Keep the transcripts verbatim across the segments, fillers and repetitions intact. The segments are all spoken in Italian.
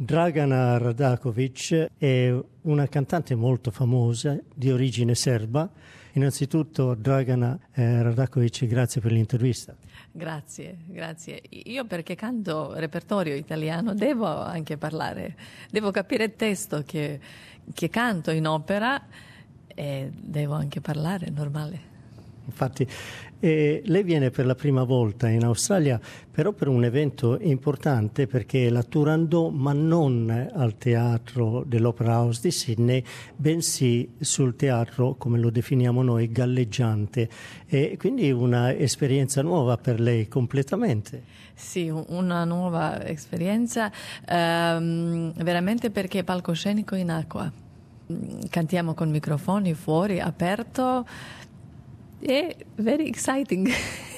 Dragana Radaković è una cantante molto famosa di origine serba. Innanzitutto Dragana eh, Radaković, grazie per l'intervista. Grazie, grazie. Io perché canto repertorio italiano devo anche parlare, devo capire il testo che, che canto in opera e devo anche parlare, normale. Infatti, eh, lei viene per la prima volta in Australia, però per un evento importante, perché è la Turandot, ma non al teatro dell'Opera House di Sydney, bensì sul teatro, come lo definiamo noi, galleggiante. E quindi una esperienza nuova per lei completamente. Sì, una nuova esperienza, ehm, veramente, perché è palcoscenico in acqua. Cantiamo con microfoni fuori, aperto. È very exciting.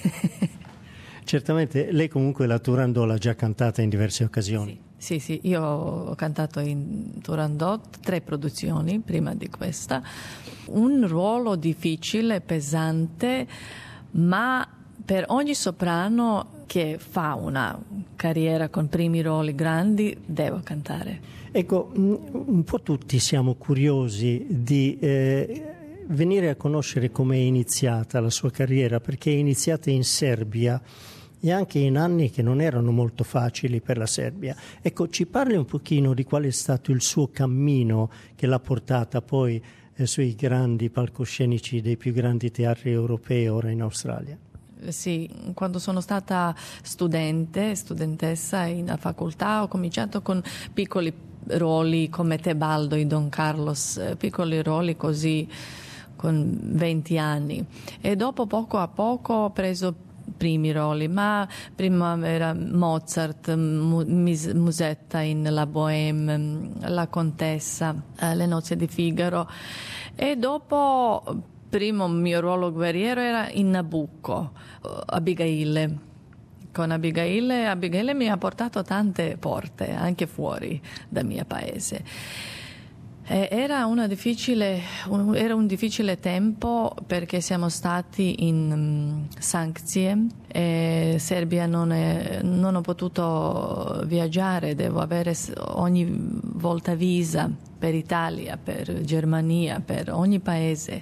Certamente, lei comunque la Turandot l'ha già cantata in diverse occasioni. Sì, sì, sì, io ho cantato in Turandot tre produzioni prima di questa. Un ruolo difficile, pesante, ma per ogni soprano che fa una carriera con primi ruoli grandi deve cantare. Ecco, un po' tutti siamo curiosi di Eh, venire a conoscere come è iniziata la sua carriera, perché è iniziata in Serbia e anche in anni che non erano molto facili per la Serbia. Ecco, ci parli un pochino di qual è stato il suo cammino che l'ha portata poi eh, sui grandi palcoscenici dei più grandi teatri europei ora in Australia. Sì, quando sono stata studente, studentessa in facoltà, ho cominciato con piccoli ruoli come Tebaldo e Don Carlos, piccoli ruoli così con venti anni, e dopo poco a poco ho preso primi ruoli, ma prima era Mozart, Musetta in La Bohème, La Contessa, eh, Le nozze di Figaro, e dopo il primo mio ruolo guerriero era in Nabucco, Abigail. Con Abigail, Abigail mi ha portato tante porte, anche fuori dal mio paese. Era, una difficile, un, era un difficile tempo perché siamo stati in um, sanzioni e Serbia non, è, non ho potuto viaggiare, devo avere ogni volta visa per Italia, per Germania, per ogni paese.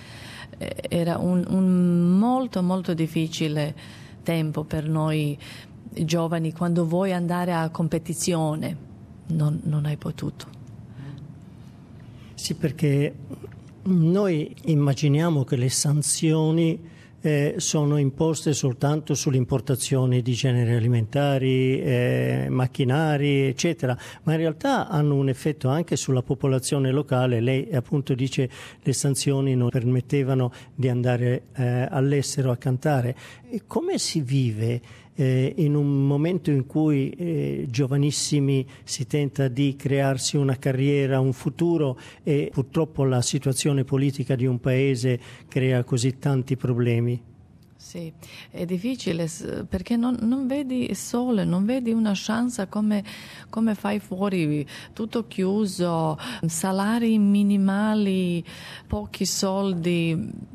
Era un, un molto molto difficile tempo per noi giovani. Quando vuoi andare a competizione non, non hai potuto. Sì, perché noi immaginiamo che le sanzioni eh, sono imposte soltanto sulle importazioni di generi alimentari, eh, macchinari, eccetera, ma in realtà hanno un effetto anche sulla popolazione locale. Lei appunto dice che le sanzioni non permettevano di andare eh, all'estero a cantare. E come si vive Eh, in un momento in cui eh, giovanissimi si tenta di crearsi una carriera, un futuro, e purtroppo la situazione politica di un paese crea così tanti problemi? Sì, è difficile perché non, non vedi il sole, non vedi una chance, come, come fai fuori, tutto chiuso, salari minimali, pochi soldi,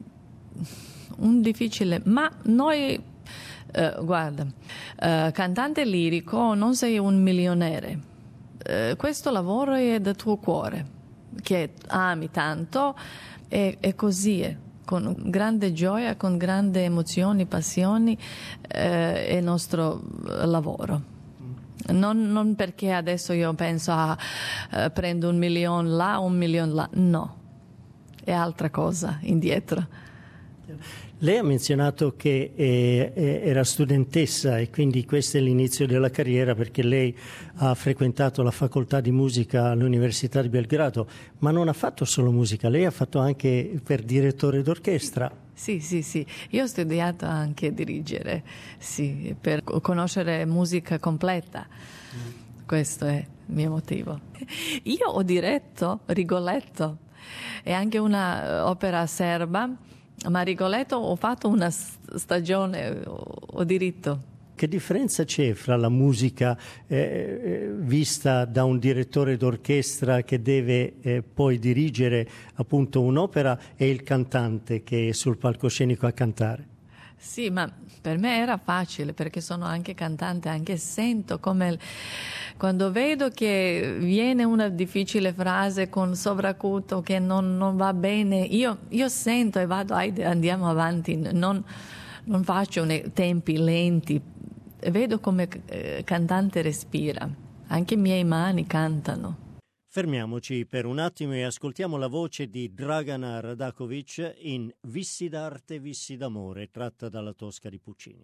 un difficile, ma noi Uh, guarda, uh, cantante lirico non sei un milionario, uh, questo lavoro è del tuo cuore, che ami tanto, e, e così è, con grande gioia, con grandi emozioni, passioni, uh, è il nostro lavoro. Non, non perché adesso io penso a uh, prendo un milione là, un milione là, no, è altra cosa indietro. Lei ha menzionato che eh, era studentessa e quindi questo è l'inizio della carriera, perché lei ha frequentato la facoltà di musica all'Università di Belgrado, ma non ha fatto solo musica, lei ha fatto anche per direttore d'orchestra. Sì, sì, sì, io ho studiato anche a dirigere, sì, per conoscere musica completa, mm. Questo è il mio motivo. Io ho diretto Rigoletto, è anche una opera serba, ma Rigoletto ho fatto una stagione, ho diritto. Che differenza c'è fra la musica eh, vista da un direttore d'orchestra che deve eh, poi dirigere appunto un'opera e il cantante che è sul palcoscenico a cantare? Sì, ma per me era facile perché sono anche cantante, anche sento come quando vedo che viene una difficile frase con sovracuto che non, non va bene, io, io sento e vado, andiamo avanti, non, non faccio nei tempi lenti, vedo come eh, cantante respira, anche i miei mani cantano. Fermiamoci per un attimo e ascoltiamo la voce di Dragana Radaković in Vissi d'arte, vissi d'amore, tratta dalla Tosca di Puccini.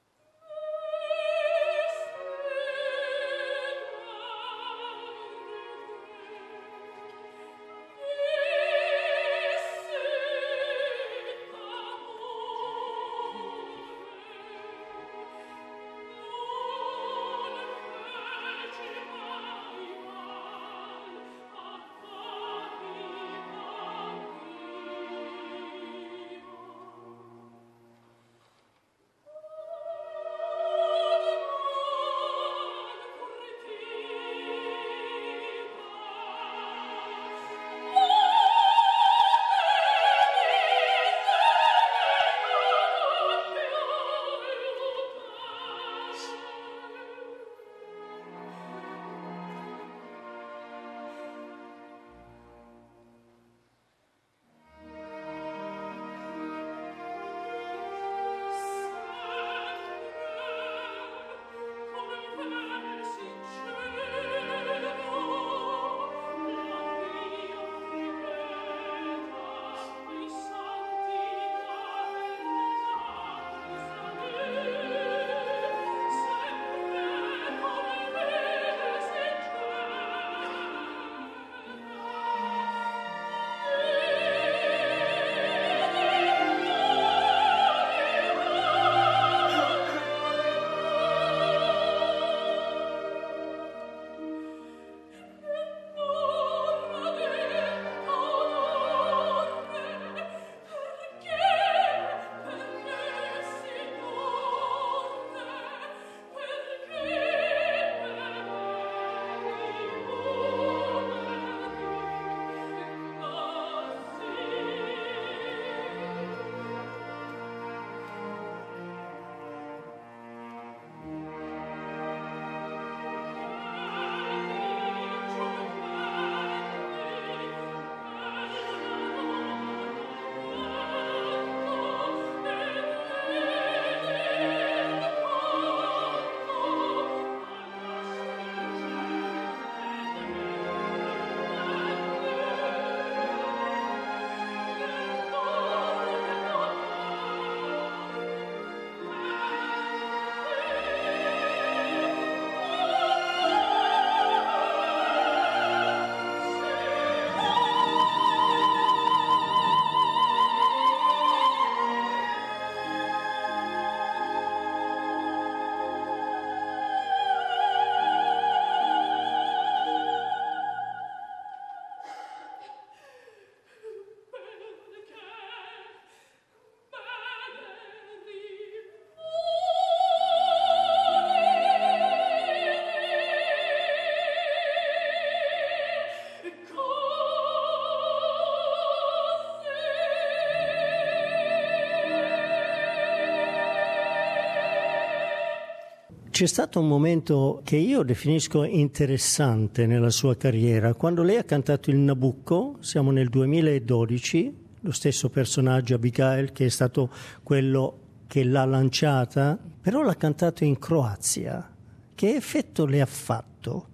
C'è stato un momento che io definisco interessante nella sua carriera, quando lei ha cantato il Nabucco, siamo nel duemiladodici, lo stesso personaggio Abigail che è stato quello che l'ha lanciata, però l'ha cantato in Croazia. Che effetto le ha fatto?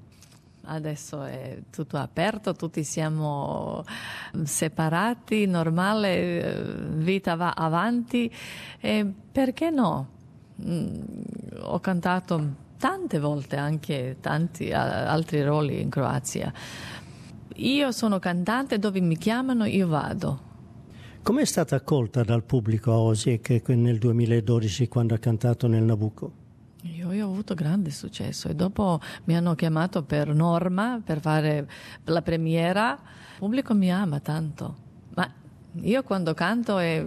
Adesso è tutto aperto, tutti siamo separati, normale, vita va avanti, e perché no? Mm, ho cantato tante volte anche tanti altri ruoli in Croazia. Io sono cantante, dove mi chiamano io vado. Come è stata accolta dal pubblico Osijek nel duemiladodici quando ha cantato nel Nabucco? Io, io ho avuto grande successo e dopo mi hanno chiamato per Norma per fare la premiera. Il pubblico mi ama tanto, ma io quando canto è...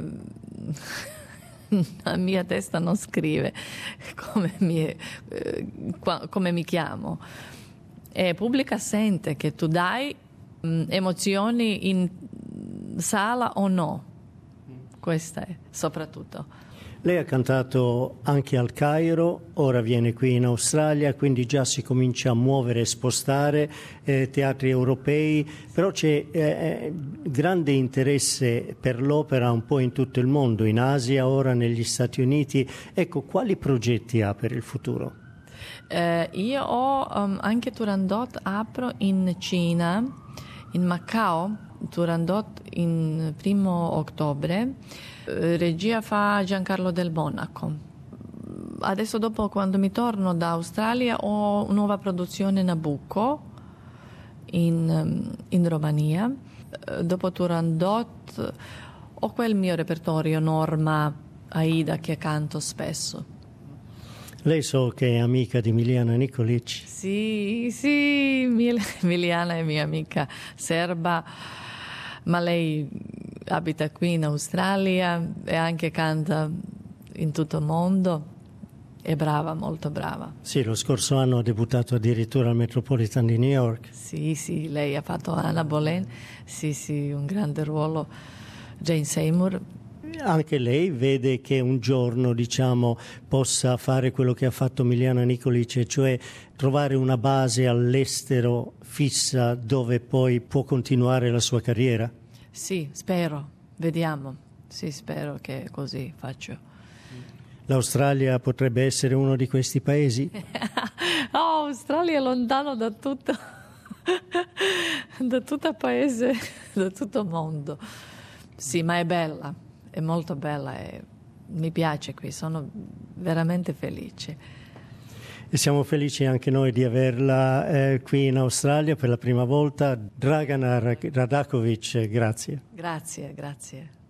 la mia testa non scrive come mi, eh, qua, come mi chiamo, e il pubblico sente che tu dai mh, emozioni in sala o no. Questa è soprattutto. Lei ha cantato anche al Cairo, ora viene qui in Australia, quindi già si comincia a muovere e spostare eh, teatri europei, però c'è eh, grande interesse per l'opera un po' in tutto il mondo, in Asia, ora negli Stati Uniti. Ecco, quali progetti ha per il futuro? Eh, io ho um, anche Turandot, apro in Cina, in Macao, Turandot in primo ottobre. Regia fa Giancarlo Del Monaco. Adesso dopo, quando mi torno da Australia, ho una nuova produzione Nabucco in, in Romania. Dopo Turandot ho quel mio repertorio, Norma, Aida, che canto spesso. Lei so che è amica di Miliana Nikolic. Sì, sì, Miliana è mia amica serba, ma lei abita qui in Australia e anche canta in tutto il mondo. È brava, molto brava. Sì, lo scorso anno ha debuttato addirittura al Metropolitan di New York. Sì, sì, lei ha fatto Anna Boleyn, sì, sì, un grande ruolo. Jane Seymour. Anche lei vede che un giorno, diciamo, possa fare quello che ha fatto Miliana Nikolic, cioè trovare una base all'estero fissa dove poi può continuare la sua carriera? Sì, spero, vediamo. Sì, spero che così faccio. L'Australia potrebbe essere uno di questi paesi? Oh, Australia è lontano da tutto, da tutto il paese, da tutto il mondo. Sì, ma è bella, è molto bella e mi piace qui, sono veramente felice. E siamo felici anche noi di averla eh, qui in Australia per la prima volta. Dragana Radakovic, grazie. Grazie, grazie.